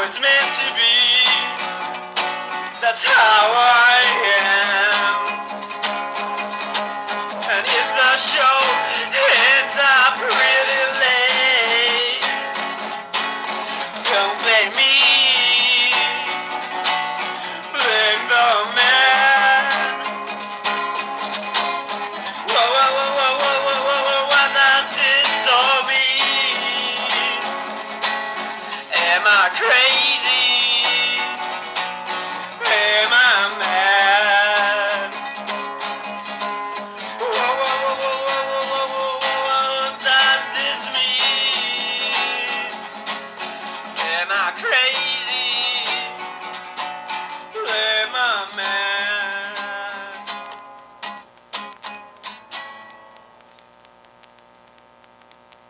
it's meant to be. That's how I am. And if the show ends up really late, don't blame me, blame the man. Whoa, whoa, whoa, whoa, whoa, whoa, whoa, whoa, what does this all mean? Am I crazy? Am I mad? Whoa, whoa, whoa, whoa, whoa, whoa, whoa, whoa, what does this mean? Am I crazy? Am I mad?